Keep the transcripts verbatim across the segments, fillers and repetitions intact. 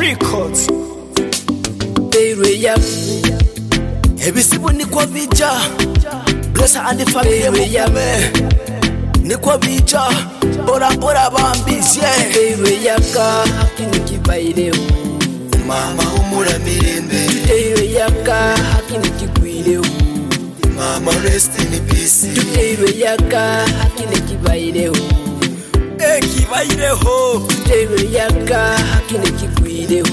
Records. Bereya Ebisibu ni kwa vija Blessa and the family mukume Ni kwa vija Bora bora bambizye Bereya ka hakini kibaireo Mama umura mirembe Bereya ka hakini kigwireo Mama rest in peace Bereya ka hakini kibaireo Eh kibaireho Bereya ka hakini kigwireo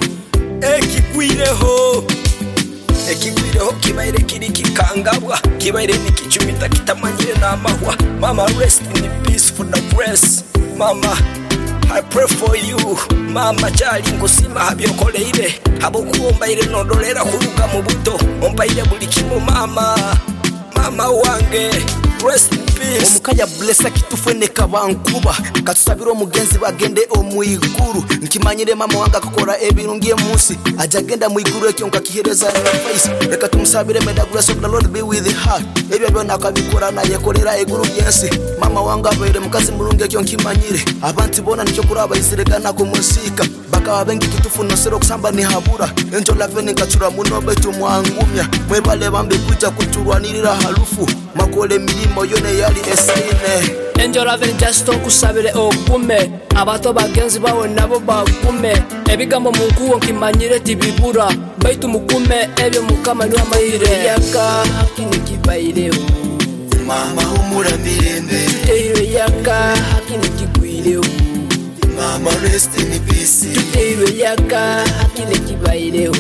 Eh kigwireho Eh kigwireho kibaire kiri kikangabwa Kibaire nikichumita kitamanyire n'amahwa Mama rest in peace for the grace Mama I pray for you Mama chali ngusima habyokoleire Habo kuombaire nodolera kuruga mu buto Ombaire buli kimu mama Mama wange rest in peace Omukaya blessa kitufene kabankuba Katusabira omugenzi bagende omwiguru Nkimanyire mama wange akakora ebirungiye munsi Ajagenda mwiguru ekyo nkakihereza na face Reka tumusabire may the grace of the Lord be with her Ebyo byonna akabikora naye kolera eguru byensi Mama wange abaire mukazi mulungi ekyo nkimanyire Abantu bona nicyo kuraba isiregana ku musika Bakaba bengi kitufuna sero kusamba ni habura Enjo laveni nkachura muno betu mwangumya Mwebale bambe kuja kuturwanirira harufu Makole milimo yone yali esine Enjo laveni just okusabire okume Abato bagenzi bawe nabo bakume Ebigambo munkuwo nkimanyire tibibura Baitu mukume ebyo mukama niwa mahire Yaka hakini kibaireo Mama umura mirembe Eyo yaka hakini kigwireo Mama rest in peace Eyo yaka hakini kibaireo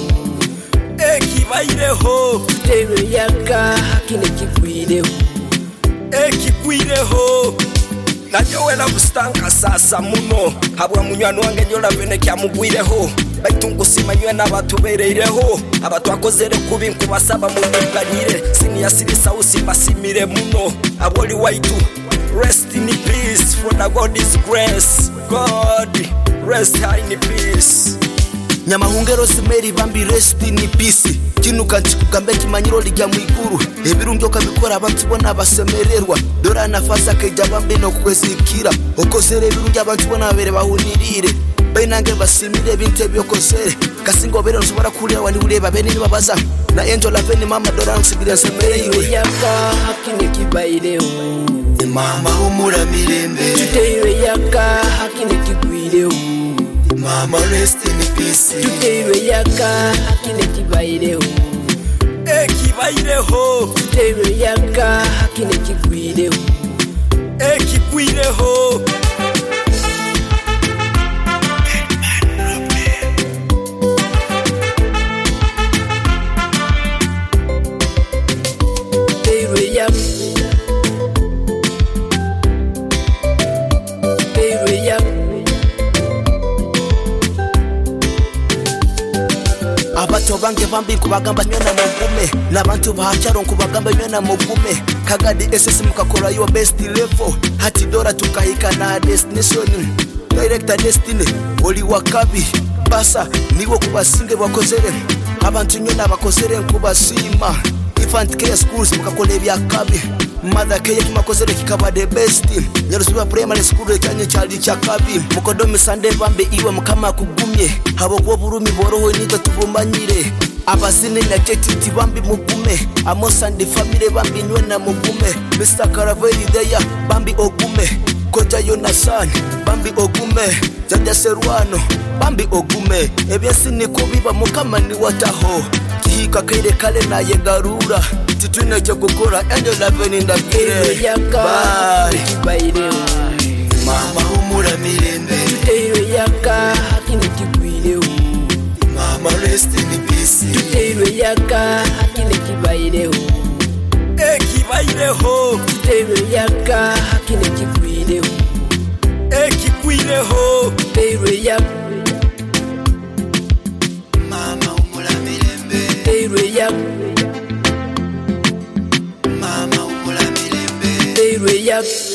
Eh kibaireho Eyo yaka hakini kigwireo Eh kigwireho Nanyowe nabustanka sasa muno Habwa munywani wange nyola vene kya mugwireho Baitu ngusima nywe n'abatubereireho Abatwakozere kubi nkubasaba munyunganire Siniyasirisa usimasimire muno Aboli waitu rest in peace for the God's grace God rest in peace Nyamahungero simeri bambi rest in peace Kinuka nchikugambe kimanyiro ligya mwiguru Ebirungi okabikora abantu bona basemererwa Dora nafasi akaija bambi nokukwezikira Okozere ebirungi abantu bona bere bahunirire Bainange basimire ebintu ebyokozere Kasingo bere nsobora kulya wali ureba bene nibabaza Na enjo laveni mama Dora nsigire nsemereiwe Yaka hakini kibaireo Mama umura mirembe Eyo yaka hakini kigwireo Mama rest in peace Eyo yaka hakini kibaireo Eh kibaireho Eyo yaka hakini kigwireo Eh kigwireho Eyo yaka Eyo yaka Abato bange bambi kubagamba nywena mugume N'abantu bahacharo nkubagamba nywena mugume Kagadi S S mukakora your best level Hati Dora tukahika na destination Director Destiny oli wakabi Basa niwo kubasinge bakozere Abantu nywena bakozere nkubasima Infant care schools mukakola ebyakabi Mother care kimakozere kikaba the best Nyarusiba primary school ekyanye kyali kyakabi Mukodomi Sunday bambe iwe mukama kugumye Habo kuba burumi boroho niga tubumbanyire Abazine na chetiti bambi mugume Amos and the family bambi nywena mugume Mister Caraveli there bambi ogume Koja Yonasan bambi ogume Jaja Serwano bambi ogume Ebyasi nikubiba mukama ni wataho Kihika kaire kale na yegarura Titwine kyo gukora enjo laveni ndakire Yaka kibaireo Mama umura mirembe Eyo yaka hakini kigwireo Mama rest in peace Eyo yaka hakini kibaireo Eh kibaireho Eyo yaka hakini kigwireo Eh kigwireho Eyo yaka Mama umura mirembe Eyo yaka Mama umura mirembe Eyo yaka